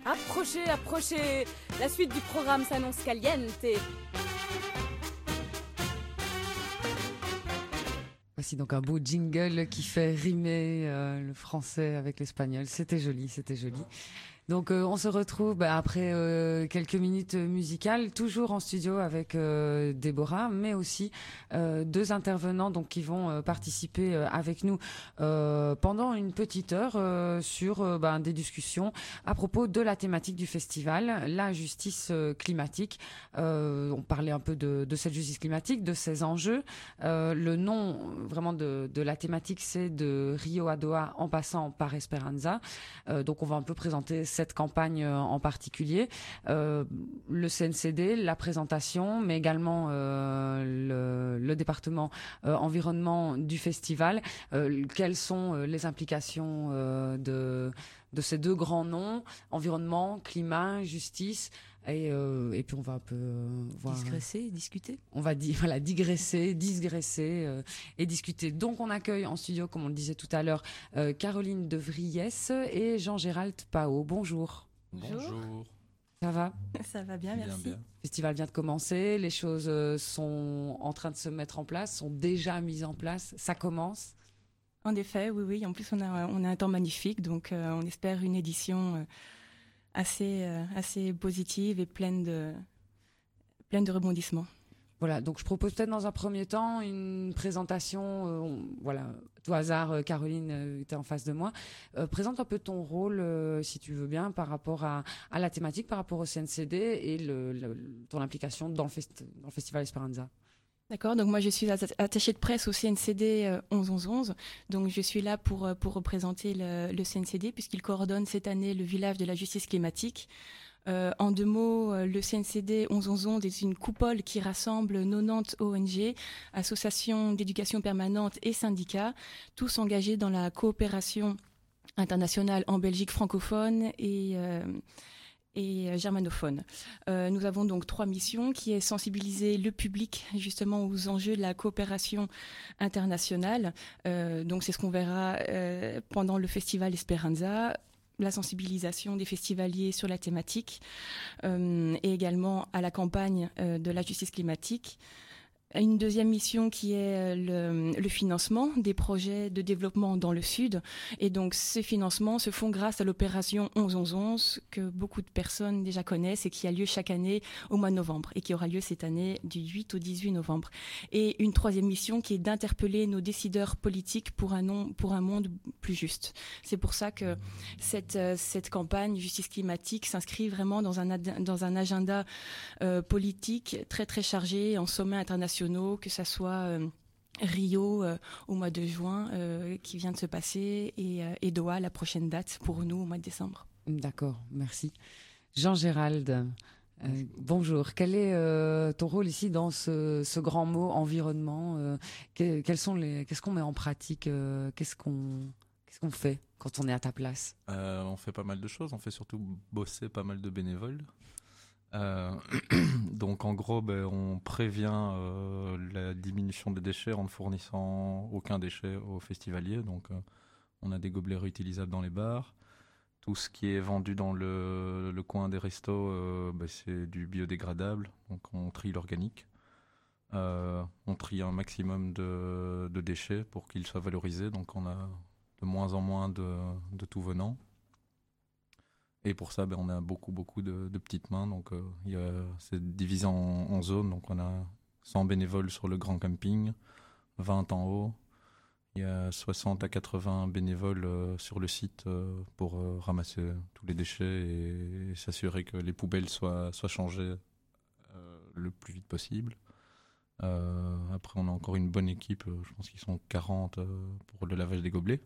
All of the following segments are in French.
Approchez, approchez. La suite du programme s'annonce caliente. Voici donc un beau jingle qui fait rimer le français avec l'espagnol. C'était joli, c'était joli. Donc on se retrouve après quelques minutes musicales, toujours en studio avec Déborah, mais aussi deux intervenants donc qui vont participer avec nous pendant une petite heure sur des discussions à propos de la thématique du festival, la justice climatique. On parlait un peu de cette justice climatique, de ses enjeux. Le nom vraiment de la thématique, c'est de Rio à Doha en passant par Esperanza. Donc on va un peu présenter cette campagne en particulier, le CNCD, la présentation, mais également le département environnement du festival. Quelles sont les implications de ces deux grands noms, environnement, climat, justice, et puis on va un peu voir... Digresser, discuter. On va digresser et discuter. Donc on accueille en studio, comme on le disait tout à l'heure, Caroline de Vries et Jean-Gérald Pao. Bonjour. Bonjour. Ça va ? Ça va bien, merci. Bien. Le festival vient de commencer, les choses sont en train de se mettre en place, sont déjà mises en place, ça commence. En effet, oui. En plus, on a un temps magnifique, donc on espère une édition assez positive et pleine de rebondissements. Voilà, donc je propose peut-être dans un premier temps une présentation, tout hasard, Caroline était en face de moi. Présente un peu ton rôle, si tu veux bien, par rapport à la thématique, par rapport au CNCD et ton implication dans le Festival Esperanza. D'accord, donc moi je suis attachée de presse au CNCD 11-11-11, donc je suis là pour représenter le CNCD puisqu'il coordonne cette année le village de la justice climatique. En deux mots, le CNCD 11-11-11 est une coupole qui rassemble 90 ONG, associations d'éducation permanente et syndicats, tous engagés dans la coopération internationale en Belgique francophone et germanophone. Nous avons donc 3 missions qui est sensibiliser le public justement aux enjeux de la coopération internationale. Donc c'est ce qu'on verra pendant le festival Esperanza, la sensibilisation des festivaliers sur la thématique et également à la campagne de la justice climatique. Une deuxième mission qui est le financement des projets de développement dans le Sud. Et donc, ces financements se font grâce à l'opération 11-11-11 que beaucoup de personnes déjà connaissent et qui a lieu chaque année au mois de novembre et qui aura lieu cette année du 8 au 18 novembre. Et une troisième mission qui est d'interpeller nos décideurs politiques pour un monde plus juste. C'est pour ça que cette campagne justice climatique s'inscrit vraiment dans un agenda politique très très chargé en sommets internationaux, que ça soit Rio au mois de juin qui vient de se passer et Doha, la prochaine date pour nous au mois de décembre. D'accord, merci. Jean-Gérald, bonjour. Quel est ton rôle ici dans ce grand mot environnement ? Qu'est-ce qu'on met en pratique ? Qu'est-ce qu'on fait quand on est à ta place ? On fait pas mal de choses, on fait surtout bosser pas mal de bénévoles. Donc en gros, on prévient la diminution des déchets en ne fournissant aucun déchet aux festivaliers. Donc on a des gobelets réutilisables dans les bars. Tout ce qui est vendu dans le coin des restos, c'est du biodégradable. Donc on trie l'organique. On trie un maximum de déchets pour qu'ils soient valorisés. Donc on a de moins en moins de tout venant. Et pour ça, on a beaucoup de petites mains. Donc, c'est divisé en zones. Donc, on a 100 bénévoles sur le grand camping, 20 en haut. Il y a 60 à 80 bénévoles sur le site pour ramasser tous les déchets et s'assurer que les poubelles soient changées le plus vite possible. Après, on a encore une bonne équipe. Je pense qu'ils sont 40 pour le lavage des gobelets.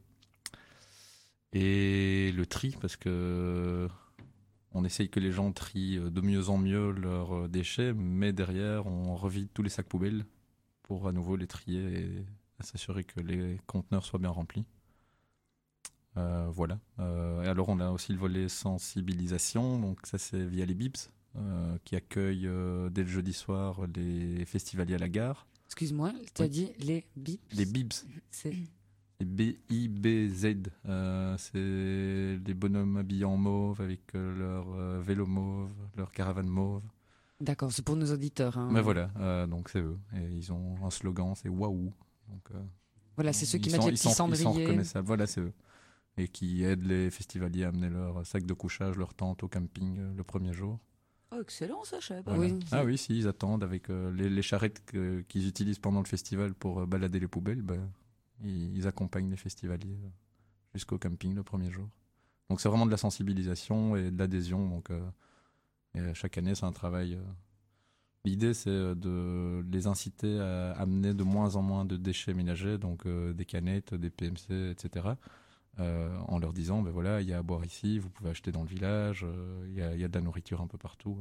Et le tri, parce que on essaye que les gens trient de mieux en mieux leurs déchets, mais derrière, on revide tous les sacs poubelles pour à nouveau les trier et s'assurer que les conteneurs soient bien remplis. Voilà. Et alors, on a aussi le volet sensibilisation. Donc ça, c'est via les BIBS, qui accueillent dès le jeudi soir les festivaliers à la gare. Excuse-moi, tu as dit les BIBS ? Les BIBS. C'est C'est BIBZ. C'est les bonhommes habillés en mauve avec leur vélo mauve, leur caravane mauve. D'accord, c'est pour nos auditeurs. Hein. Mais voilà, donc c'est eux. Et ils ont un slogan, c'est waouh. Donc, voilà, c'est ceux qui mettent les petits cendriers. Ils sont reconnaissables, voilà, c'est eux. Et qui aident les festivaliers à amener leur sac de couchage, leur tente au camping le premier jour. Oh, excellent, ça, je savais pas. Voilà. Oui. Ah oui, si, ils attendent avec les charrettes qu'ils utilisent pendant le festival pour balader les poubelles. Ils accompagnent les festivaliers jusqu'au camping le premier jour. Donc c'est vraiment de la sensibilisation et de l'adhésion. Donc, et chaque année, c'est un travail. L'idée, c'est de les inciter à amener de moins en moins de déchets ménagers, donc des canettes, des PMC, etc. En leur disant, voilà, il y a à boire ici, vous pouvez acheter dans le village, il y a de la nourriture un peu partout.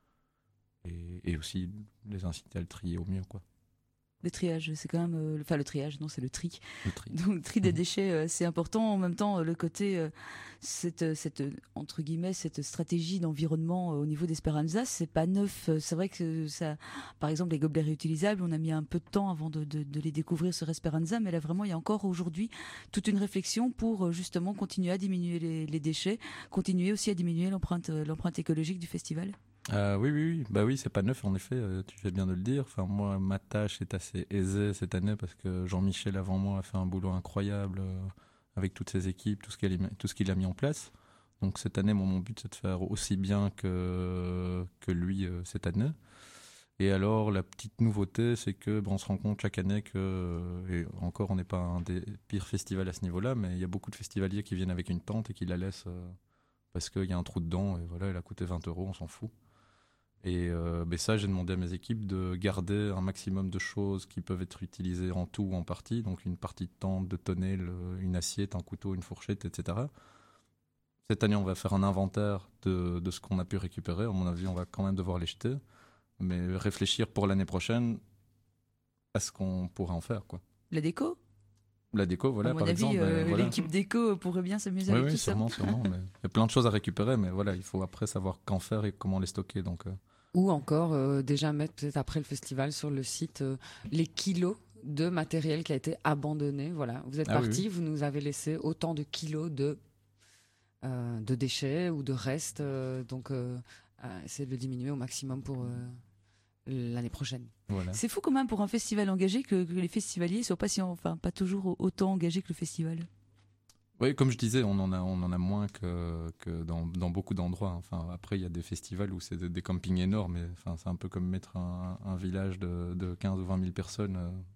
Et aussi les inciter à le trier au mieux, quoi. Le triage, c'est quand même... le triage, non, c'est le tri. Le tri. Donc, le tri des déchets, c'est important. En même temps, le côté, cette entre guillemets, cette stratégie d'environnement au niveau d'Esperanza, c'est pas neuf. C'est vrai que ça... Par exemple, les gobelets réutilisables, on a mis un peu de temps avant de les découvrir sur Esperanza, mais là, vraiment, il y a encore aujourd'hui toute une réflexion pour justement continuer à diminuer les déchets, continuer aussi à diminuer l'empreinte écologique du festival. Oui. Bah oui, c'est pas neuf en effet, tu fais bien de le dire. Enfin, moi, ma tâche est assez aisée cette année parce que Jean-Michel avant moi a fait un boulot incroyable avec toutes ses équipes, tout ce qu'il a mis en place. Donc cette année, mon but c'est de faire aussi bien que lui cette année. Et alors la petite nouveauté, c'est que on se rend compte chaque année que, et encore on n'est pas un des pires festivals à ce niveau-là, mais il y a beaucoup de festivaliers qui viennent avec une tente et qui la laissent parce qu'il y a un trou dedans et voilà, elle a coûté 20 €, on s'en fout. Et ça, j'ai demandé à mes équipes de garder un maximum de choses qui peuvent être utilisées en tout ou en partie. Donc une partie de tente, de tonnelle, une assiette, un couteau, une fourchette, etc. Cette année, on va faire un inventaire de ce qu'on a pu récupérer. À mon avis, on va quand même devoir les jeter. Mais réfléchir pour l'année prochaine à ce qu'on pourrait en faire, quoi. La déco ? La déco, voilà, par exemple. Voilà. L'équipe déco pourrait bien s'amuser avec tout ça. Oui, sûrement. Mais il y a plein de choses à récupérer, mais voilà, il faut après savoir qu'en faire et comment les stocker. Donc, Ou encore déjà mettre peut-être après le festival sur le site les kilos de matériel qui a été abandonné. Voilà, vous êtes partis, vous nous avez laissé autant de kilos de déchets ou de restes. Donc, essayez de le diminuer au maximum pour l'année prochaine. Voilà. C'est fou quand même pour un festival engagé que les festivaliers soient pas toujours autant engagés que le festival. Oui, comme je disais, on en a moins que dans beaucoup d'endroits. Enfin, après, il y a des festivals où c'est des campings énormes. Mais, enfin, c'est un peu comme mettre un village de 15 ou 20 000 personnes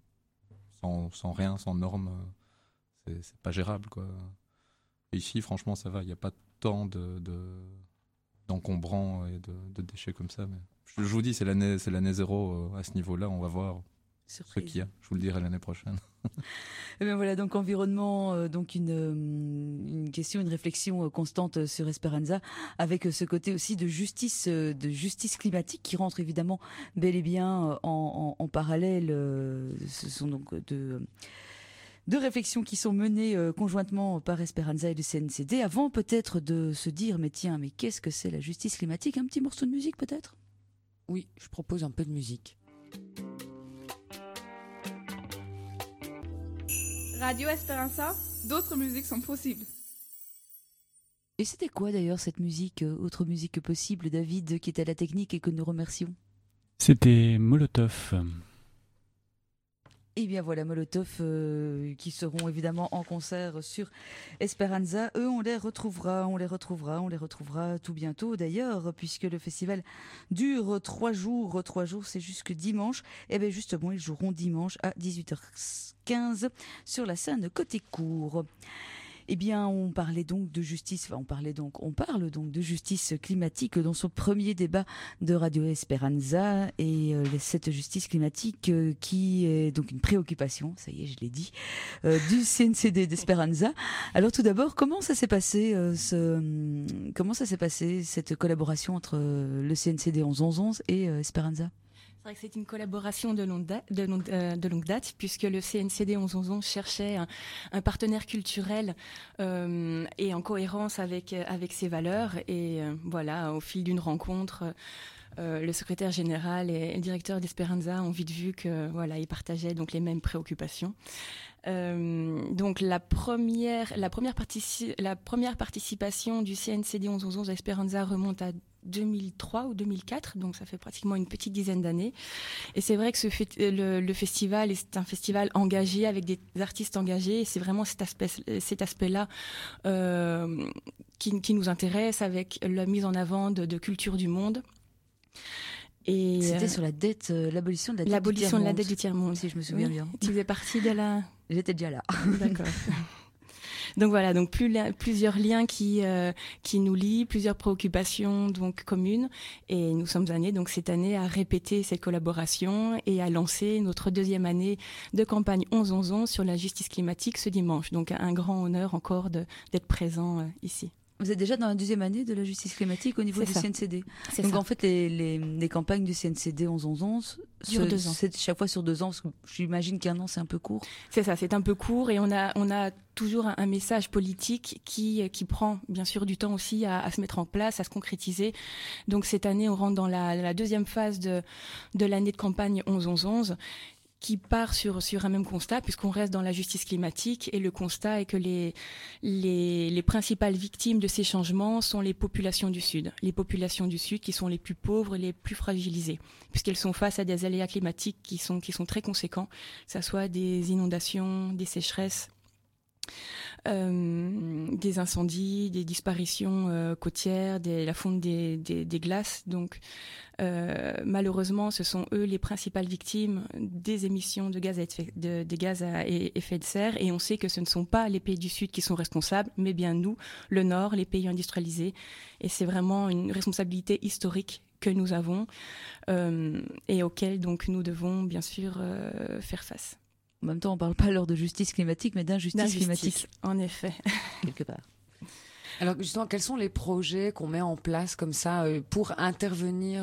sans rien, sans normes. C'est pas gérable, quoi. Et ici, franchement, ça va. Il n'y a pas tant d'encombrants et de déchets comme ça. Mais je vous dis, c'est l'année zéro à ce niveau-là. On va voir ce qu'il y a. Je vous le dirai l'année prochaine. Et bien voilà, donc environnement, donc une question, une réflexion constante sur Esperanza, avec ce côté aussi de justice climatique qui rentre évidemment bel et bien en parallèle. Ce sont donc deux réflexions qui sont menées conjointement par Esperanza et le CNCD, avant peut-être de se dire mais qu'est-ce que c'est la justice climatique ? Un petit morceau de musique peut-être ? Oui, je propose un peu de musique. Radio Esperanza, d'autres musiques sont possibles. Et c'était quoi d'ailleurs cette musique, autre musique que possible, David, qui était à la technique et que nous remercions ? C'était Molotov. Et bien voilà, Molotov qui seront évidemment en concert sur Esperanza. Eux, on les retrouvera tout bientôt d'ailleurs, puisque le festival dure 3 jours. 3 jours, c'est jusque dimanche. Et bien justement, ils joueront dimanche à 18h15 sur la scène côté court. Eh bien, on parle donc de justice climatique dans son premier débat de Radio Esperanza, et cette justice climatique qui est donc une préoccupation, ça y est, je l'ai dit, du CNCD d'Esperanza. Alors tout d'abord, comment ça s'est passé cette collaboration entre le CNCD 11-11-11 et Esperanza ? C'est vrai que c'est une collaboration de longue date, puisque le CNCD 11-11-11 cherchait un partenaire culturel et en cohérence avec ses valeurs. Et voilà, au fil d'une rencontre, le secrétaire général et le directeur d'Esperanza ont vite vu que voilà, ils partageaient donc les mêmes préoccupations. Donc la première participation du CNCD 1111 à Esperanza remonte à 2003 ou 2004, donc ça fait pratiquement une petite dizaine d'années. Et c'est vrai que le festival est un festival engagé avec des artistes engagés. Et c'est vraiment cet aspect-là qui nous intéresse, avec la mise en avant de culture du monde. Et c'était sur l'abolition de la dette l'abolition de la dette du tiers-monde, si je me souviens bien. Tu faisais partie de la... J'étais déjà là. D'accord. Donc voilà, donc plusieurs liens qui nous lient, plusieurs préoccupations donc communes, et nous sommes amenés donc cette année à répéter cette collaboration et à lancer notre 2e année de campagne 11-11-11 sur la justice climatique ce dimanche. Donc un grand honneur encore d'être présent ici. Vous êtes déjà dans la 2e année de la justice climatique au niveau du CNCD. Donc en fait, les campagnes du CNCD 11-11-11 durent 2 ans. C'est chaque fois sur 2 ans, parce que j'imagine qu'1 an c'est un peu court. C'est ça, c'est un peu court, et on a toujours un message politique qui prend bien sûr du temps aussi à se mettre en place, à se concrétiser. Donc cette année, on rentre dans la 2e phase de l'année de campagne 11-11-11. Qui part sur un même constat, puisqu'on reste dans la justice climatique, et le constat est que les principales victimes de ces changements sont les populations du Sud. Les populations du Sud qui sont les plus pauvres et les plus fragilisées, puisqu'elles sont face à des aléas climatiques qui sont très conséquents, que ce soit des inondations, des sécheresses, des incendies, des disparitions côtières, la fonte des glaces. Donc malheureusement, ce sont eux les principales victimes des émissions de gaz à effet de serre, et on sait que ce ne sont pas les pays du Sud qui sont responsables, mais bien nous, le Nord, les pays industrialisés, et c'est vraiment une responsabilité historique que nous avons et auquel donc nous devons bien sûr faire face. En même temps, on ne parle pas alors de justice climatique, mais d'injustice climatique. En effet. Quelque part. Alors justement, quels sont les projets qu'on met en place comme ça pour intervenir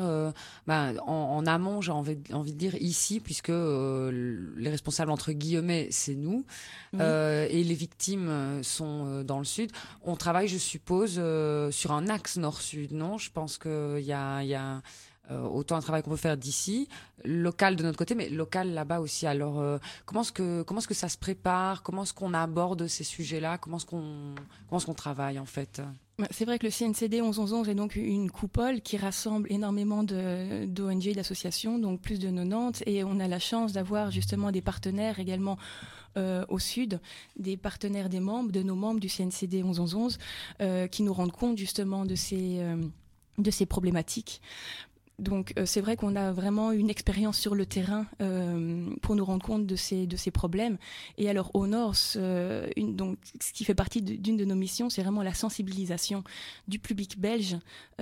en amont, j'ai envie de dire ici, puisque les responsables entre guillemets, c'est nous, oui. Et les victimes sont dans le sud. On travaille, je suppose, sur un axe nord-sud, non ? Je pense qu'il y a autant un travail qu'on peut faire d'ici, local de notre côté, mais local là-bas aussi. Alors, comment est-ce que ça se prépare ? Comment est-ce qu'on aborde ces sujets-là ? Comment est-ce qu'on travaille en fait ? C'est vrai que le CNCD 11-11-11 est donc une coupole qui rassemble énormément d'ONG et d'associations, donc plus de 90, et on a la chance d'avoir justement des partenaires également au sud, des partenaires de nos membres du CNCD 11-11-11 qui nous rendent compte justement de ces problématiques. Donc c'est vrai qu'on a vraiment une expérience sur le terrain pour nous rendre compte de ces problèmes. Et alors au Nord, donc, ce qui fait partie d'une de nos missions, c'est vraiment la sensibilisation du public belge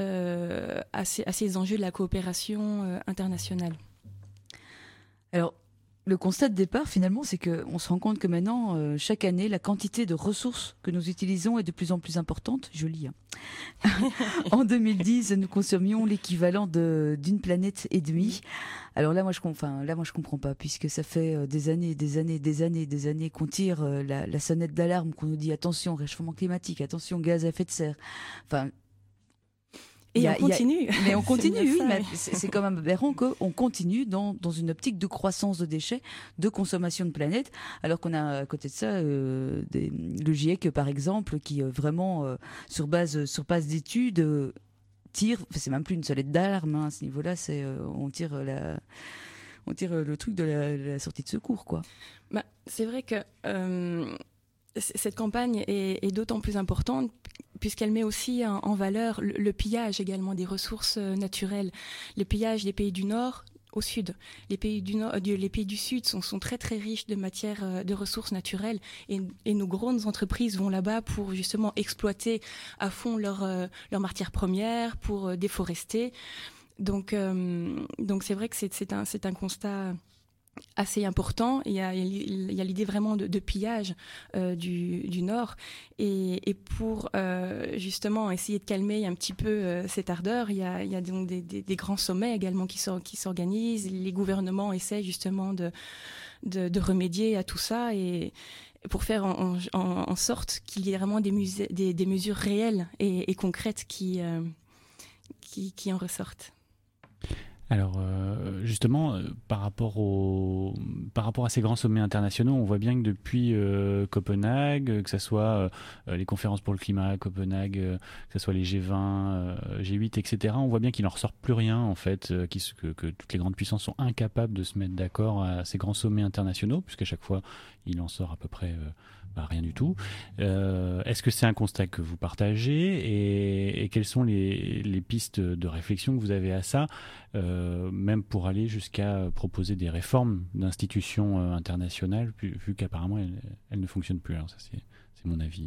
à ces enjeux de la coopération internationale. Alors, le constat de départ, finalement, c'est qu'on se rend compte que maintenant, chaque année, la quantité de ressources que nous utilisons est de plus en plus importante. Joli, hein. En 2010, nous consommions l'équivalent d'une planète et demie. Alors là, moi, je comprends pas, puisque ça fait des années qu'on tire la sonnette d'alarme, qu'on nous dit attention, réchauffement climatique, attention, gaz à effet de serre. Enfin. Et on continue. Mais on continue, oui. Mais c'est quand même aberrant qu'on continue dans une optique de croissance de déchets, de consommation de planète, alors qu'on a à côté de ça le GIEC, par exemple, qui vraiment, sur base d'études, tire, c'est même plus une sonnette d'alarme, hein, à ce niveau-là, on tire le truc de la sortie de secours, quoi. C'est vrai que cette campagne est d'autant plus importante puisqu'elle met aussi en valeur le pillage également des ressources naturelles. Le pillage des pays du Nord au Sud. Les pays du Sud sont très très riches de matières, de ressources naturelles, et nos grandes entreprises vont là-bas pour justement exploiter à fond leurs matières premières, pour déforester. Donc c'est vrai que c'est un constat assez important. Il y a l'idée vraiment de pillage du Nord, et pour justement essayer de calmer un petit peu cette ardeur, il y a donc des grands sommets également qui s'organisent. Les gouvernements essaient justement de remédier à tout ça, et pour faire en sorte qu'il y ait vraiment des mesures réelles et concrètes qui en ressortent. Alors justement, par rapport à ces grands sommets internationaux, on voit bien que depuis Copenhague, que ce soit les conférences pour le climat à Copenhague, que ce soit les G20, G8, etc., on voit bien qu'il n'en ressort plus rien en fait, que toutes les grandes puissances sont incapables de se mettre d'accord à ces grands sommets internationaux, puisqu'à chaque fois, il en sort à peu près rien du tout. Est-ce que c'est un constat que vous partagez et quelles sont les pistes de réflexion que vous avez à ça, même pour aller jusqu'à proposer des réformes d'institutions internationales, vu qu'apparemment elles ne fonctionnent plus. Alors ça, c'est mon avis.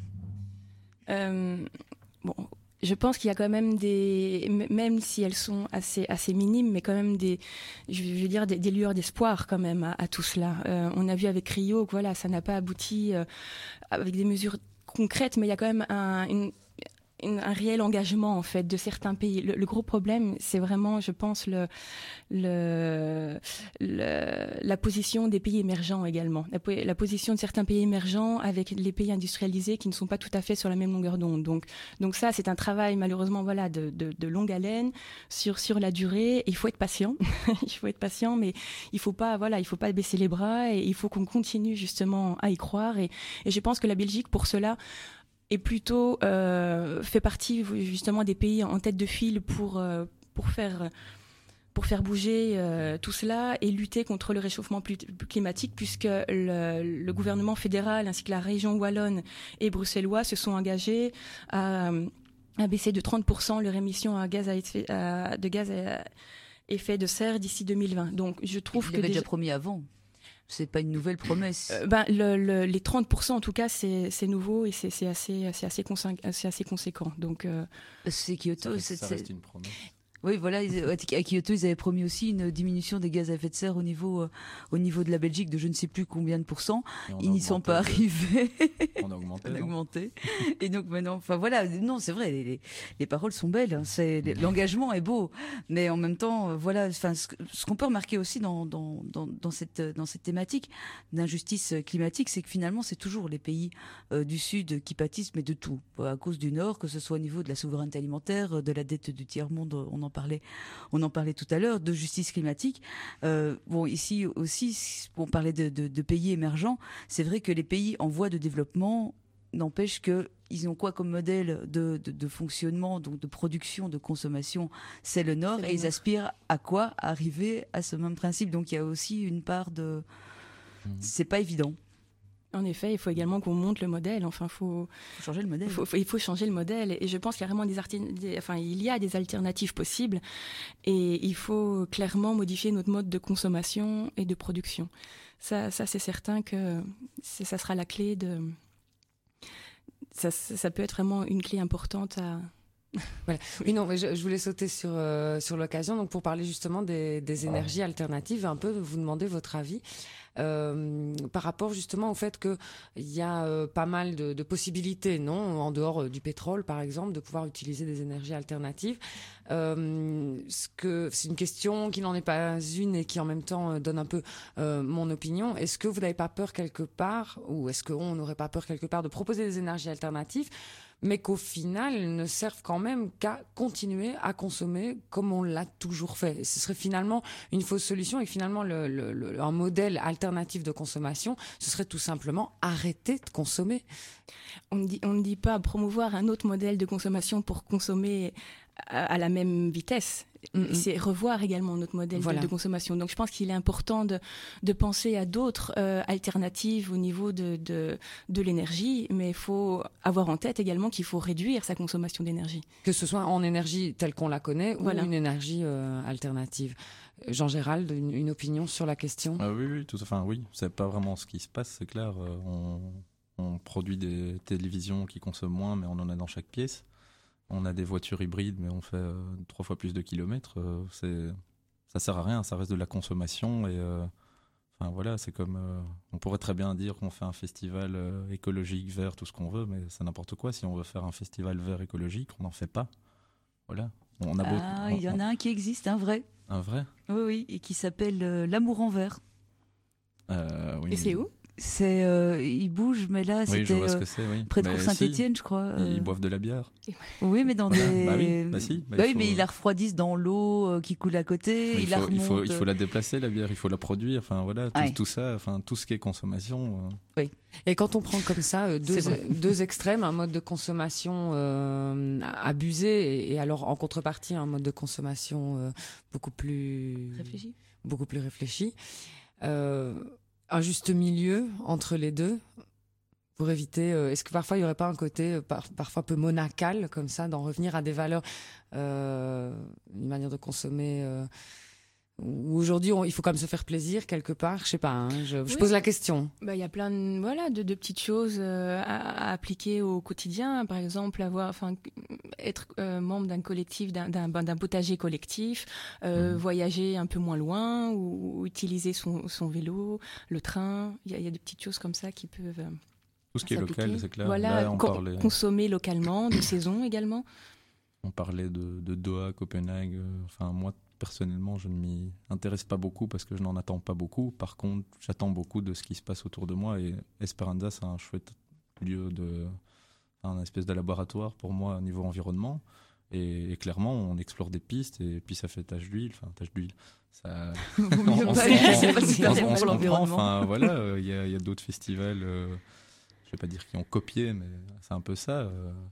Bon, je pense qu'il y a quand même même si elles sont assez minimes, mais quand même des lueurs d'espoir quand même à tout cela. On a vu avec Rio que voilà, ça n'a pas abouti avec des mesures concrètes, mais il y a quand même un réel engagement en fait de certains pays. Le gros problème, c'est vraiment, je pense, la position des pays émergents également, la position de certains pays émergents avec les pays industrialisés qui ne sont pas tout à fait sur la même longueur d'onde. Donc ça, c'est un travail malheureusement voilà de longue haleine sur la durée. Il faut être patient, il faut être patient, mais il faut pas baisser les bras et il faut qu'on continue justement à y croire. Et je pense que la Belgique, pour cela, et plutôt fait partie justement des pays en tête de file pour faire bouger tout cela et lutter contre le réchauffement climatique, puisque le gouvernement fédéral ainsi que la région wallonne et bruxellois se sont engagés à baisser de 30% leur émission de gaz à effet de serre d'ici 2020. Donc je trouve que déjà promis avant. C'est pas une nouvelle promesse. Les 30% en tout cas, c'est nouveau et c'est assez conséquent. Donc c'est Kyoto. Ça reste une promesse. Oui, voilà, à Kyoto, ils avaient promis aussi une diminution des gaz à effet de serre au niveau de la Belgique de je ne sais plus combien de pourcents. Ils n'y sont pas arrivés. On a augmenté. Et donc maintenant, enfin voilà, non, c'est vrai, les paroles sont belles, hein, l'engagement est beau, mais en même temps, voilà, enfin, ce qu'on peut remarquer aussi dans cette thématique d'injustice climatique, c'est que finalement, c'est toujours les pays du Sud qui pâtissent, mais de tout, à cause du Nord, que ce soit au niveau de la souveraineté alimentaire, de la dette du tiers-monde, on en parlait tout à l'heure, de justice climatique. Ici aussi, on parlait de pays émergents. C'est vrai que les pays en voie de développement n'empêche qu'ils ont quoi comme modèle de fonctionnement, donc de production, de consommation, c'est le Nord, et ils aspirent à quoi? Arriver à ce même principe. Donc il y a aussi une part de... C'est pas évident. En effet, il faut également qu'on monte le modèle. Enfin, faut changer le modèle. Il faut changer le modèle. Et je pense qu'il y a vraiment il y a des alternatives possibles. Et il faut clairement modifier notre mode de consommation et de production. Ça c'est certain que ça sera la clé de... Ça peut être vraiment une clé importante à... Voilà. Oui, non, mais je voulais sauter sur l'occasion, donc pour parler justement des énergies alternatives, un peu vous demander votre avis par rapport justement au fait que il y a pas mal de possibilités, non, en dehors du pétrole par exemple, de pouvoir utiliser des énergies alternatives. C'est une question qui n'en est pas une et qui en même temps donne un peu mon opinion. Est-ce que vous n'avez pas peur quelque part, ou est-ce qu'on n'aurait pas peur quelque part de proposer des énergies alternatives, mais qu'au final ne servent quand même qu'à continuer à consommer comme on l'a toujours fait? Ce serait finalement une fausse solution, et finalement un modèle alternatif de consommation, ce serait tout simplement arrêter de consommer. On ne dit pas promouvoir un autre modèle de consommation pour consommer à la même vitesse. C'est revoir également notre modèle de consommation. Donc je pense qu'il est important de penser à d'autres alternatives au niveau de l'énergie, mais il faut avoir en tête également qu'il faut réduire sa consommation d'énergie. Que ce soit en énergie telle qu'on la connaît ou une énergie alternative. Jean-Gérald, une opinion sur la question? Oui, c'est pas vraiment ce qui se passe, c'est clair. On produit des télévisions qui consomment moins, mais on en a dans chaque pièce. On a des voitures hybrides, mais on fait 3 fois plus de kilomètres. Ça sert à rien, ça reste de la consommation. Et c'est comme... on pourrait très bien dire qu'on fait un festival écologique, vert, tout ce qu'on veut, mais c'est n'importe quoi. Si on veut faire un festival vert écologique, on n'en fait pas. Voilà. Il y en a un qui existe, un vrai. Un vrai? Oui, et qui s'appelle L'amour en vert. Et c'est où? Il bouge, mais là, Oui, je c'était vois ce que c'est, oui. près de Mais Cour-Saint-Étienne, je crois. Ils boivent de la bière. Oui, mais dans des... Bah oui, bah si. Bah, oui, mais ils la refroidissent dans l'eau qui coule à côté. il faut la déplacer, la bière, il faut la produire. Enfin, voilà, tout ça, enfin, tout ce qui est consommation. Oui. Et quand on prend comme ça deux extrêmes, un mode de consommation abusé et alors en contrepartie un mode de consommation beaucoup plus réfléchi, un juste milieu entre les deux pour éviter. Est-ce que parfois il n'y aurait pas un côté parfois un peu monacal comme ça, d'en revenir à des valeurs, une manière de consommer où aujourd'hui il faut quand même se faire plaisir quelque part, je sais pas, hein, je pose la question. Il y a plein de petites choses à appliquer au quotidien, par exemple être membre d'un collectif, d'un potager collectif, voyager un peu moins loin ou utiliser son vélo, le train, il y a des petites choses comme ça qui peuvent tout ce qui est local, c'est clair. Voilà, là, consommer localement, de saison également. On parlait de Doha, Copenhague, enfin moi personnellement, je ne m'y intéresse pas beaucoup parce que je n'en attends pas beaucoup. Par contre, j'attends beaucoup de ce qui se passe autour de moi et Esperanza, c'est un chouette lieu un espèce de laboratoire pour moi au niveau environnement. Et clairement, on explore des pistes et puis ça fait tache d'huile. Ça... on se comprend. Enfin, voilà, il y a d'autres festivals, je vais pas dire qui ont copié, mais c'est un peu ça.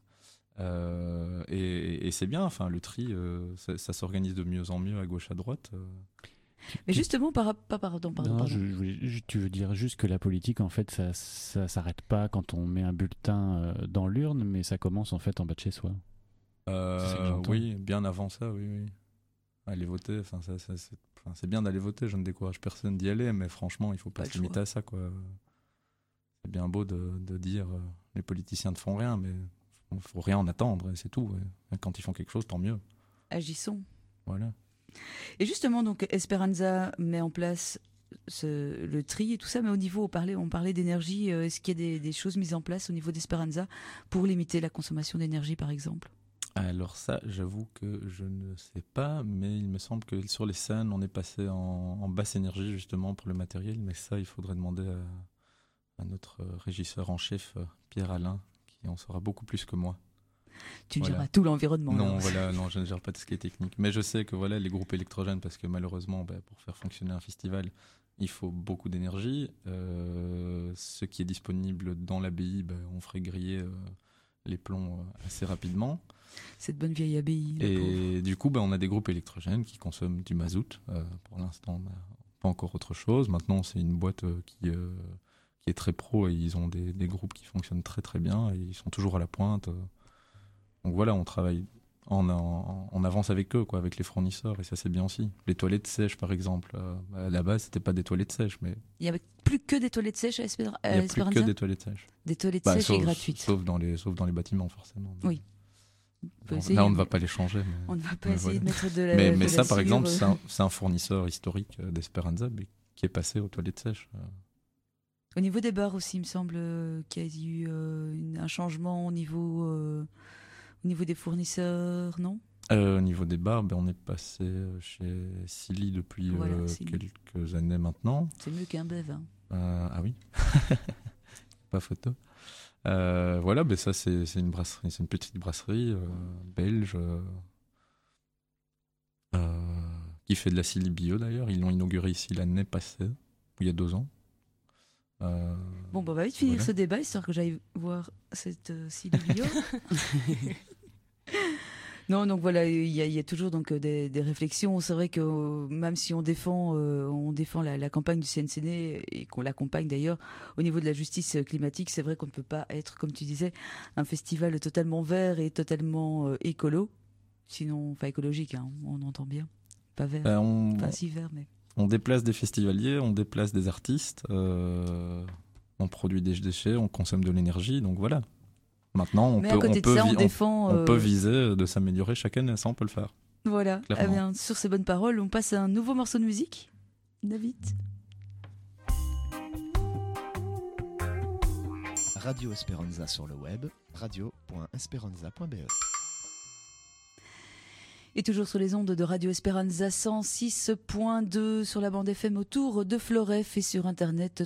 Et c'est bien, enfin le tri, ça s'organise de mieux en mieux à gauche à droite. Mais justement, pardon. Tu veux dire juste que la politique, en fait, ça s'arrête pas quand on met un bulletin dans l'urne, mais ça commence en fait en bas de chez soi. Oui, bien avant ça, oui. Aller voter, c'est bien d'aller voter, je ne décourage personne d'y aller, mais franchement, il faut pas se limiter à ça, quoi. C'est bien beau de dire les politiciens ne font rien, mais il ne faut rien en attendre, c'est tout. Ouais. Quand ils font quelque chose, tant mieux. Agissons. Voilà. Et justement, donc Esperanza met en place le tri et tout ça, mais au niveau, on parlait d'énergie, est-ce qu'il y a des choses mises en place au niveau d'Esperanza pour limiter la consommation d'énergie, par exemple ? Alors ça, j'avoue que je ne sais pas, mais il me semble que sur les scènes, on est passé en basse énergie justement pour le matériel, mais ça, il faudrait demander à notre régisseur en chef, Pierre Alain, qui en saura beaucoup plus que moi. Tu ne gères pas tout l'environnement. Non, je ne gère pas tout ce qui est technique. Mais je sais que les groupes électrogènes, parce que malheureusement, pour faire fonctionner un festival, il faut beaucoup d'énergie. Ce qui est disponible dans l'abbaye, on ferait griller les plombs assez rapidement. Cette bonne vieille abbaye. Et du coup, on a des groupes électrogènes qui consomment du mazout. Pour l'instant, pas encore autre chose. Maintenant, c'est une boîte qui est très pro et ils ont des groupes qui fonctionnent très très bien et ils sont toujours à la pointe. Donc voilà, on travaille en avance avec eux, avec les fournisseurs, et ça c'est bien aussi. Les toilettes sèches par exemple, à la base c'était pas des toilettes sèches, mais... Il n'y avait plus que des toilettes sèches à Esperanza ? Il n'y a plus que des toilettes sèches. Des toilettes sèches et gratuites. Sauf dans les bâtiments forcément. Oui. Là on ne va pas les changer. On ne va pas essayer de mettre de la... Mais ça par exemple, c'est un fournisseur historique d'Esperanza qui est passé aux toilettes sèches. Au niveau des bars aussi, il me semble qu'il y a eu un changement au niveau des fournisseurs, non ? Au niveau des bars, on est passé chez Silly depuis quelques années maintenant. C'est mieux qu'un bev. Hein. Ah oui, pas photo. Ça c'est une brasserie, c'est une petite brasserie belge qui fait de la Silly bio d'ailleurs. Ils l'ont inauguré ici l'année passée, il y a 2 ans. On va vite finir ce débat histoire que j'aille voir cette Silly bio. Non, donc voilà, il y a toujours donc des réflexions. C'est vrai que même si on défend la campagne du CNCD et qu'on l'accompagne d'ailleurs au niveau de la justice climatique, c'est vrai qu'on ne peut pas être, comme tu disais, un festival totalement vert et totalement écolo, sinon, enfin écologique, hein, on entend bien, pas vert, si vert, mais... On déplace des festivaliers, on déplace des artistes, on produit des déchets, on consomme de l'énergie, donc voilà. Maintenant, on peut viser de s'améliorer chaque année, ça on peut le faire. Voilà, bien, sur ces bonnes paroles, on passe à un nouveau morceau de musique. David. Radio Esperanza sur le web, radio.esperanza.be. Et toujours sur les ondes de Radio Esperanza 106.2 sur la bande FM autour de Floref et sur internet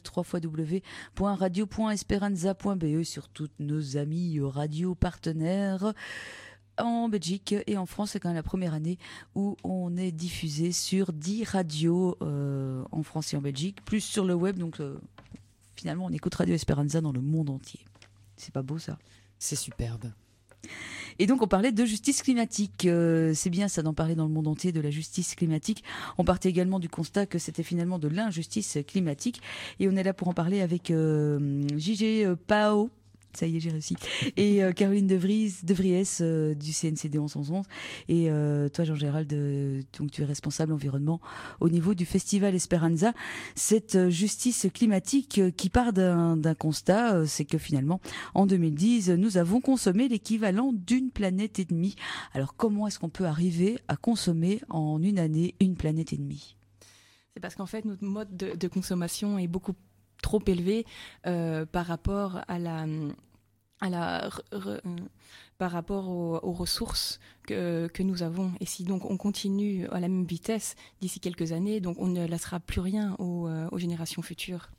www.radio.esperanza.be sur toutes nos amis radio partenaires en Belgique et en France. C'est quand même la première année où on est diffusé sur 10 radios en France et en Belgique, plus sur le web. Donc finalement, on écoute Radio Esperanza dans le monde entier. C'est pas beau ça ? C'est superbe. Et donc on parlait de justice climatique, c'est bien ça d'en parler dans le monde entier, de la justice climatique. On partait également du constat que c'était finalement de l'injustice climatique et on est là pour en parler avec JG Pao, ça y est j'ai réussi, et Caroline de Vries du CNCD 1111 et toi Jean-Gérald, donc tu es responsable environnement au niveau du festival Esperanza. Cette justice climatique qui part d'un constat, c'est que finalement en 2010 nous avons consommé l'équivalent d'une planète et demie. Alors comment est-ce qu'on peut arriver à consommer en une année une planète et demie ? C'est parce qu'en fait notre mode de consommation est beaucoup trop élevé par rapport par rapport aux ressources que nous avons. Et si donc on continue à la même vitesse d'ici quelques années, donc on ne laissera plus rien aux générations futures.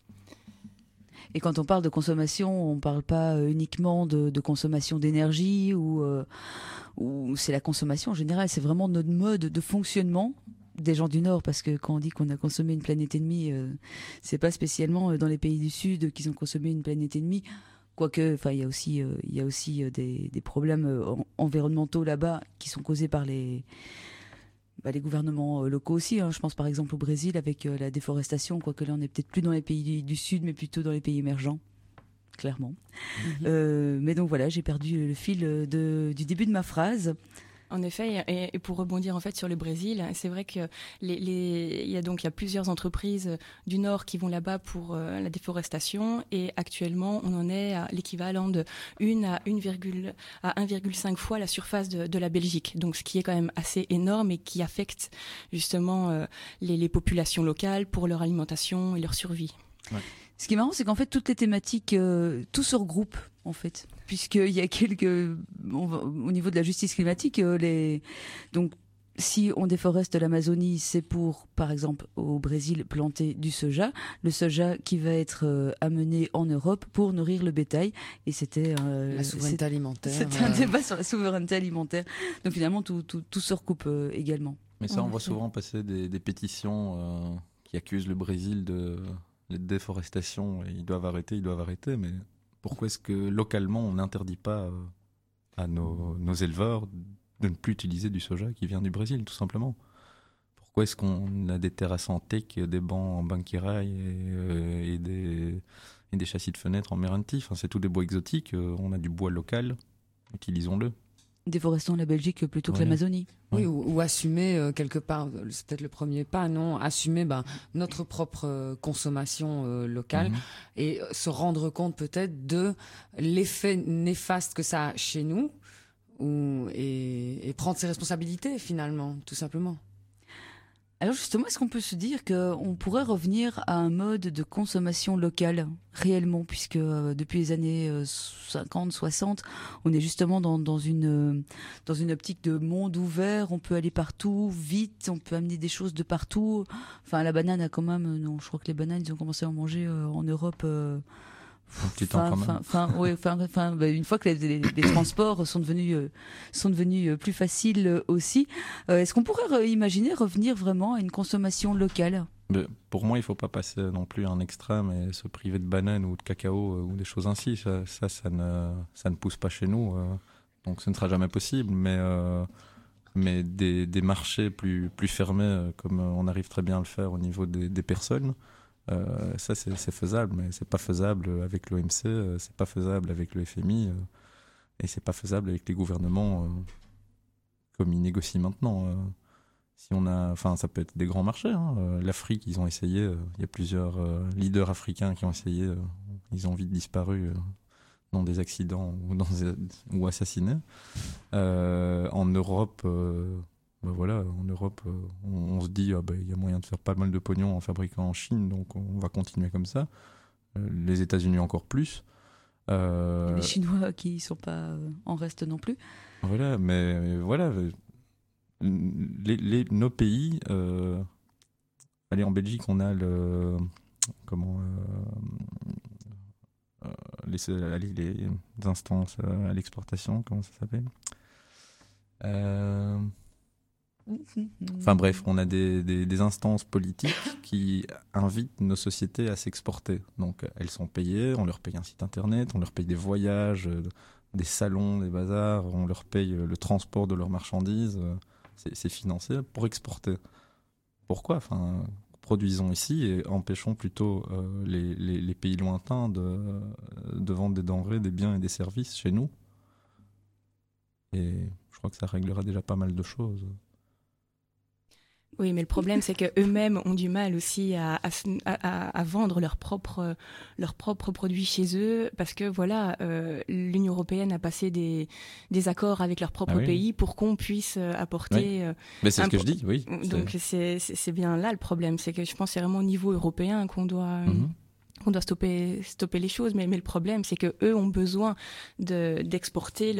Et quand on parle de consommation, on ne parle pas uniquement de consommation d'énergie ou c'est la consommation en général, c'est vraiment notre mode de fonctionnement des gens du Nord, parce que quand on dit qu'on a consommé une planète et demie, c'est pas spécialement dans les pays du Sud qu'ils ont consommé une planète et demie. Quoique, enfin, il y a aussi des problèmes environnementaux là-bas qui sont causés par les gouvernements locaux aussi. Hein. Je pense par exemple au Brésil avec la déforestation. Quoique là, on n'est peut-être plus dans les pays du Sud, mais plutôt dans les pays émergents, clairement. Mais donc voilà, j'ai perdu le fil du début de ma phrase. En effet, et pour rebondir en fait sur le Brésil, c'est vrai que il y a plusieurs entreprises du Nord qui vont là-bas pour la déforestation, et actuellement on en est à l'équivalent de 1 à 1,5 fois la surface de la Belgique. Donc ce qui est quand même assez énorme et qui affecte justement les populations locales pour leur alimentation et leur survie. Ouais. Ce qui est marrant, c'est qu'en fait toutes les thématiques, tout se regroupe en fait, puisqu'il y a au niveau de la justice climatique, donc si on déforeste l'Amazonie, c'est pour, par exemple, au Brésil, planter du soja. Le soja qui va être amené en Europe pour nourrir le bétail. Et c'était la souveraineté alimentaire. C'était un débat sur la souveraineté alimentaire. Donc finalement, tout se recoupe également. Mais ça, on voit souvent passer des pétitions qui accusent le Brésil de déforestation. Et ils doivent arrêter. Mais pourquoi est-ce que localement, on n'interdit pas à nos éleveurs de ne plus utiliser du soja qui vient du Brésil, tout simplement? Pourquoi est-ce qu'on a des terrasses en teck, des bancs en banquirail et des châssis de fenêtres en méranti? Enfin, c'est tout des bois exotiques, on a du bois local, utilisons-le. Déforestons la Belgique plutôt que l'Amazonie. Oui, ou assumer quelque part, c'est peut-être le premier pas, non, assumer notre propre consommation locale et se rendre compte peut-être de l'effet néfaste que ça a chez nous, et prendre ses responsabilités finalement, tout simplement. Alors justement, est-ce qu'on peut se dire qu'on pourrait revenir à un mode de consommation locale réellement, puisque depuis les années 50, 60, on est justement dans une optique de monde ouvert, on peut aller partout, vite, on peut amener des choses de partout. Enfin, la banane a quand même... non, je crois que les bananes, ils ont commencé à en manger en Europe... un petit temps quand même. Une fois que les transports sont devenus plus faciles aussi, est-ce qu'on pourrait imaginer revenir vraiment à une consommation locale ? Pour moi, il ne faut pas passer non plus à un extrême et se priver de bananes ou de cacao ou des choses ainsi. Ça ne pousse pas chez nous, donc ce ne sera jamais possible. Mais des marchés plus fermés, comme on arrive très bien à le faire au niveau des personnes, ça c'est faisable, mais c'est pas faisable avec l'OMC, c'est pas faisable avec le FMI, et c'est pas faisable avec les gouvernements comme ils négocient maintenant. Ça peut être des grands marchés. L'Afrique, ils ont essayé. Il y a plusieurs leaders africains qui ont essayé. Ils ont vite disparu dans des accidents ou assassinés. En Europe. En Europe, on se dit y a moyen de faire pas mal de pognon en fabriquant en Chine, donc on va continuer comme ça. Les États-Unis encore plus. Les Chinois qui sont pas en reste non plus. Voilà, mais voilà, nos pays, allez, en Belgique, on a les instances à l'exportation, comment ça s'appelle ? Enfin bref, on a des instances politiques qui invitent nos sociétés à s'exporter. Donc elles sont payées, on leur paye un site internet, on leur paye des voyages, des salons, des bazars, on leur paye le transport de leurs marchandises. C'est financé pour exporter. Pourquoi ? Enfin, produisons ici et empêchons plutôt les pays lointains de vendre des denrées, des biens et des services chez nous. Et je crois que ça réglera déjà pas mal de choses. Oui, mais le problème, c'est qu'eux-mêmes ont du mal aussi à vendre leurs propres produits chez eux, parce que voilà, l'Union européenne a passé des accords avec leur propre pays pour qu'on puisse apporter... Oui. Mais c'est ce que je dis, oui. Donc c'est bien là le problème, c'est que je pense que c'est vraiment au niveau européen qu'on doit... On doit stopper les choses, mais le problème, c'est qu'eux ont besoin d'exporter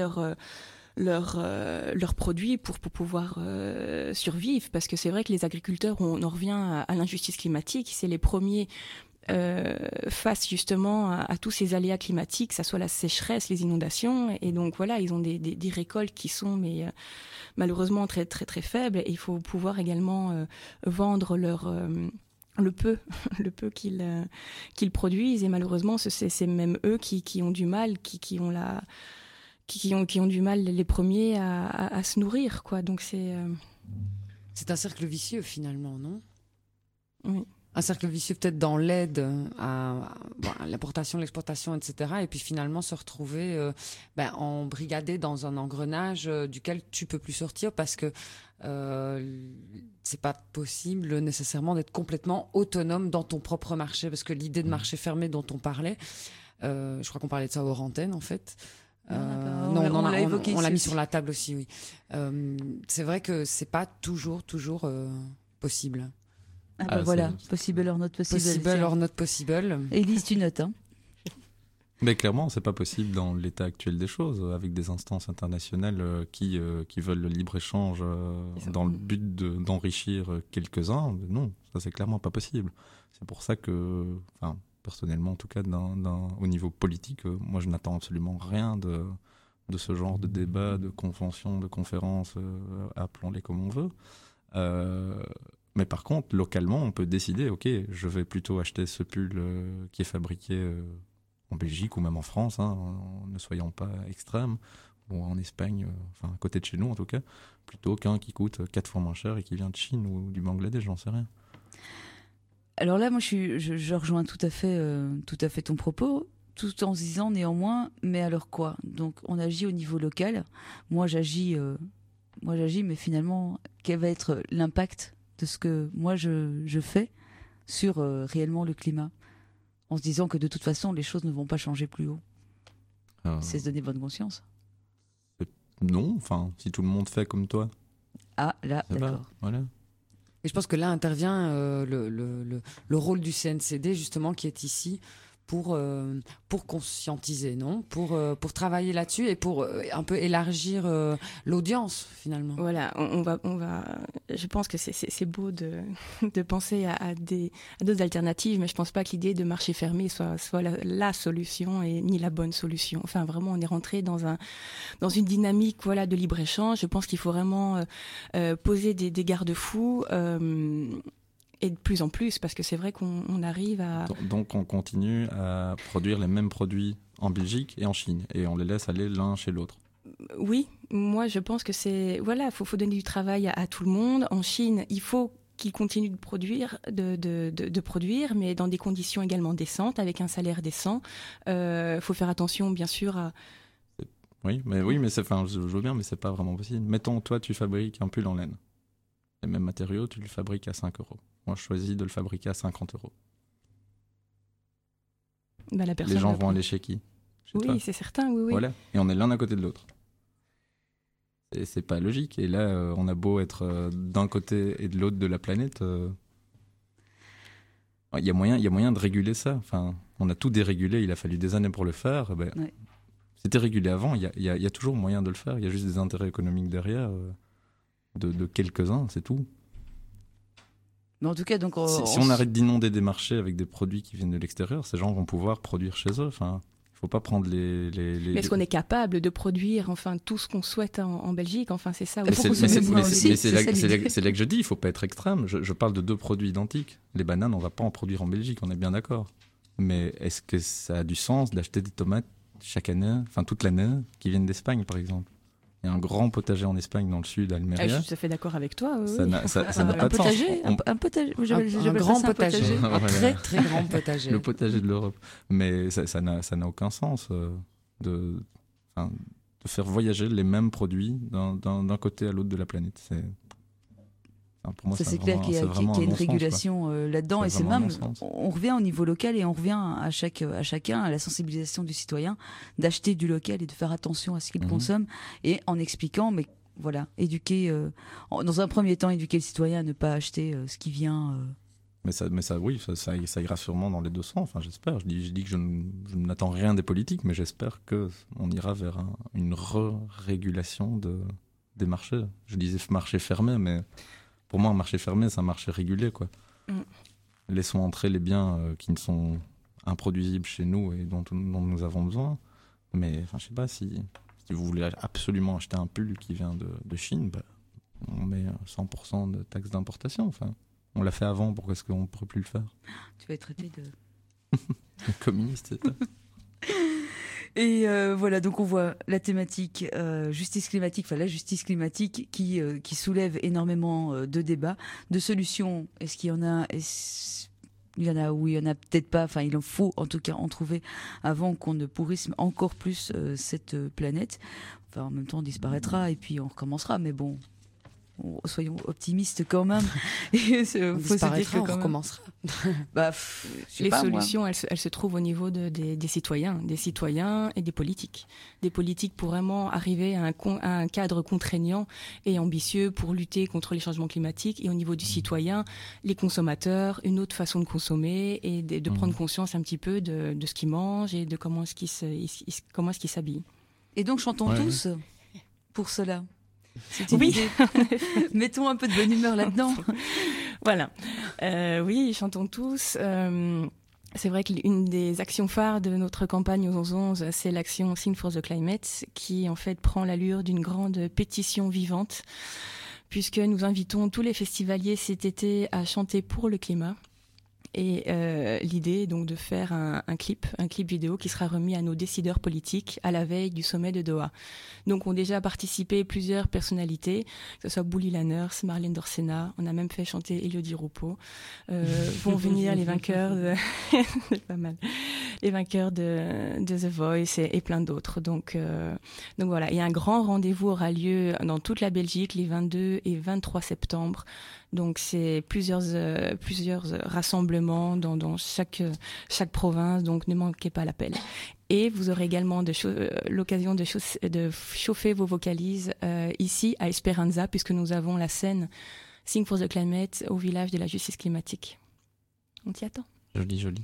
leurs produits pour pouvoir survivre, parce que c'est vrai que les agriculteurs, on en revient à l'injustice climatique, c'est les premiers face justement à tous ces aléas climatiques, que ça soit la sécheresse, les inondations, et donc voilà, ils ont des récoltes qui sont malheureusement très très très faibles, et il faut pouvoir également vendre le peu qu'ils produisent, et malheureusement c'est même eux qui ont du mal, qui ont du mal les premiers à se nourrir, quoi. Donc c'est un cercle vicieux finalement, non ? Oui. Un cercle vicieux peut-être dans l'aide à l'importation, l'exportation, etc. Et puis finalement se retrouver embrigadé dans un engrenage duquel tu peux plus sortir, parce que c'est pas possible nécessairement d'être complètement autonome dans ton propre marché, parce que l'idée de marché fermé dont on parlait, je crois qu'on parlait de ça hors antenne en fait. On l'a évoqué. On l'a mis sur la table aussi, oui. C'est vrai que c'est pas toujours possible. Voilà, possible or not possible. Possible or not possible. Élise, tu notes, hein. Mais clairement, c'est pas possible dans l'état actuel des choses, avec des instances internationales qui veulent le libre-échange dans le but d'enrichir quelques-uns. Non, ça c'est clairement pas possible. C'est pour ça que, personnellement en tout cas, au niveau politique, moi je n'attends absolument rien de ce genre de débat, de convention, de conférence, appelons-les comme on veut. Mais par contre, localement, on peut décider, ok, je vais plutôt acheter ce pull qui est fabriqué en Belgique ou même en France, ne soyons pas extrêmes, ou en Espagne, à côté de chez nous en tout cas, plutôt qu'un qui coûte 4 fois moins cher et qui vient de Chine ou du Bangladesh, j'en sais rien. Alors là, moi, je rejoins tout à fait ton propos, tout en se disant néanmoins, mais alors quoi ? Donc, on agit au niveau local. Moi, j'agis, mais finalement, quel va être l'impact de ce que moi je fais sur réellement le climat, en se disant que de toute façon les choses ne vont pas changer plus haut. C'est se donner bonne conscience. Non, si tout le monde fait comme toi. Ah là, d'accord. Voilà. Et je pense que là intervient le rôle du CNCD justement, qui est ici pour conscientiser, non, pour travailler là-dessus et pour un peu élargir l'audience finalement. Voilà, on va. Je pense que c'est beau de penser à d'autres alternatives, mais je pense pas que l'idée de marché fermé soit la solution et ni la bonne solution. Enfin, vraiment, on est rentré dans une dynamique, voilà, de libre échange. Je pense qu'il faut vraiment poser des garde-fous. Et de plus en plus, parce que c'est vrai qu'on arrive à... Donc on continue à produire les mêmes produits en Belgique et en Chine, et on les laisse aller l'un chez l'autre. Oui, moi je pense que c'est... Voilà, faut donner du travail à tout le monde. En Chine, il faut qu'ils continuent de produire, de produire, mais dans des conditions également décentes, avec un salaire décent. Faut faire attention, bien sûr, à... Oui, mais je veux bien, mais c'est pas vraiment possible. Mettons, toi, tu fabriques un pull en laine. Les mêmes matériaux, tu le fabriques à 5 €. Moi, je choisis de le fabriquer à 50 €. Les gens vont aller chez qui ? Chez toi. C'est certain, oui. Voilà, et on est l'un à côté de l'autre. Et c'est pas logique. Et là, on a beau être d'un côté et de l'autre de la planète, il y a moyen de réguler ça. On a tout dérégulé, il a fallu des années pour le faire. Ouais. C'était régulé avant, il y a toujours moyen de le faire. Il y a juste des intérêts économiques derrière. de quelques-uns, c'est tout. Mais en tout cas, donc, Si on arrête d'inonder des marchés avec des produits qui viennent de l'extérieur, ces gens vont pouvoir produire chez eux. Enfin, il ne faut pas prendre les... Mais est-ce qu'on est capable de produire tout ce qu'on souhaite en Belgique? Enfin, c'est ça. Mais aussi. c'est là que je dis, il ne faut pas être extrême. Je parle de 2 produits identiques. Les bananes, on ne va pas en produire en Belgique, on est bien d'accord. Mais est-ce que ça a du sens d'acheter des tomates chaque année, enfin toute l'année, qui viennent d'Espagne, par exemple? Il y a un grand potager en Espagne, dans le sud, à Almeria. Je suis tout à fait d'accord avec toi. Ça n'a pas de sens. Un potager, un grand potager, un très Voilà. très grand potager. Le potager de l'Europe. Mais ça n'a aucun sens de faire voyager les mêmes produits d'un côté à l'autre de la planète. Pour moi, ça, c'est clair qu'il y a une régulation là-dedans, et c'est même, on revient au niveau local et on revient à chacun, à la sensibilisation du citoyen, d'acheter du local et de faire attention à ce qu'il consomme, et en expliquant, mais voilà, éduquer, dans un premier temps, éduquer le citoyen à ne pas acheter ce qui vient. Mais oui, ça ira sûrement dans les 2 sens. Enfin, j'espère. Je dis que je n'attends rien des politiques, mais j'espère qu'on ira vers une régulation des marchés. Je disais marché fermé, mais pour moi, un marché fermé, c'est un marché régulé, quoi. Laissons entrer les biens qui ne sont improduisibles chez nous et dont nous avons besoin. Mais je sais pas, si vous voulez absolument acheter un pull qui vient de Chine, on met 100% de taxes d'importation. Enfin, on l'a fait avant, pourquoi est-ce qu'on ne pourrait plus le faire? Tu vas être traité de... communiste, c'est ça. Et voilà, donc on voit la thématique justice climatique, enfin la justice climatique qui soulève énormément de débats, de solutions. Est-ce qu'il y en a? Il y en a, oui, il y en a peut-être pas. Enfin, il en faut en tout cas en trouver avant qu'on ne pourrisse encore plus cette planète. Enfin, en même temps, on disparaîtra et puis on recommencera. Mais bon, soyons optimistes quand même. On disparaîtra, on recommencera. Les solutions, elles se trouvent au niveau des citoyens et des politiques. Des politiques pour vraiment arriver à un cadre contraignant et ambitieux pour lutter contre les changements climatiques. Et au niveau du citoyen, les consommateurs, une autre façon de consommer et de prendre conscience un petit peu de ce qu'ils mangent et de comment est-ce qu'ils s'habillent. Et donc, chantons tous pour cela. Oui. Mettons un peu de bonne humeur là-dedans. Voilà. Oui, chantons tous. C'est vrai qu'une des actions phares de notre campagne aux 11-11, c'est l'action Sing for the Climate, qui en fait prend l'allure d'une grande pétition vivante, puisque nous invitons tous les festivaliers cet été à chanter pour le climat. Et l'idée est donc de faire un clip vidéo qui sera remis à nos décideurs politiques à la veille du sommet de Doha. Donc ont déjà participé plusieurs personnalités, que ce soit Bouli Lanners, Marlène Dorsena, on a même fait chanter Elodie Roupeau. Vont venir les vainqueurs c'est pas mal, les vainqueurs de The Voice et plein d'autres. Donc voilà, et un grand rendez-vous aura lieu dans toute la Belgique les 22 et 23 septembre. Donc c'est plusieurs rassemblements dans chaque province, donc ne manquez pas l'appel. Et vous aurez également l'occasion de chauffer vos vocalises ici à Esperanza, puisque nous avons la scène Sing for the Climate au village de la justice climatique. On t'y attend. Joli.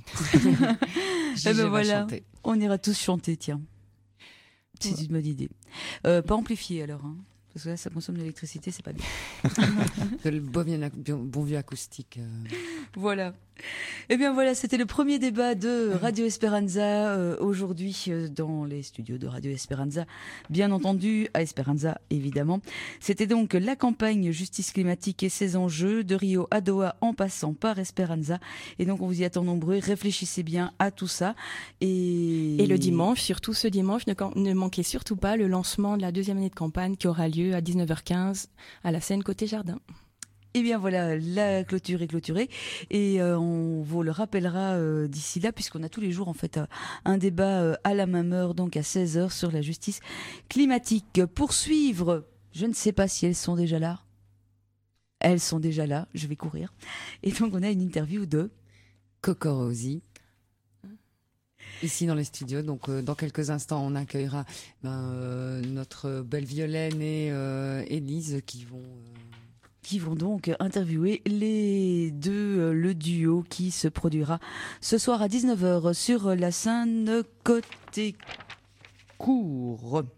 Et ben voilà, on ira tous chanter, tiens. C'est une bonne idée. Pas amplifié alors, hein. Parce que là, ça consomme de l'électricité, c'est pas bien. Le bon vieux acoustique. Voilà. Eh bien voilà, c'était le premier débat de Radio Esperanza aujourd'hui dans les studios de Radio Esperanza, bien entendu à Esperanza évidemment. C'était donc la campagne justice climatique et ses enjeux de Rio à Doha en passant par Esperanza. Et donc on vous y attend nombreux, réfléchissez bien à tout ça. Et le dimanche, surtout ce dimanche, ne manquez surtout pas le lancement de la 2e année de campagne qui aura lieu à 19h15 à la scène côté jardin. Et bien voilà, la clôture est clôturée et on vous le rappellera d'ici là, puisqu'on a tous les jours en fait un débat à la même heure, donc à 16h sur la justice climatique. Pour suivre, je ne sais pas si elles sont déjà là. Elles sont déjà là, je vais courir. Et donc on a une interview de Coco Rosie, ici dans les studios. Donc dans quelques instants, on accueillera notre belle Violaine et Élise qui vont donc interviewer les deux, le duo qui se produira ce soir à 19h sur la scène côté court.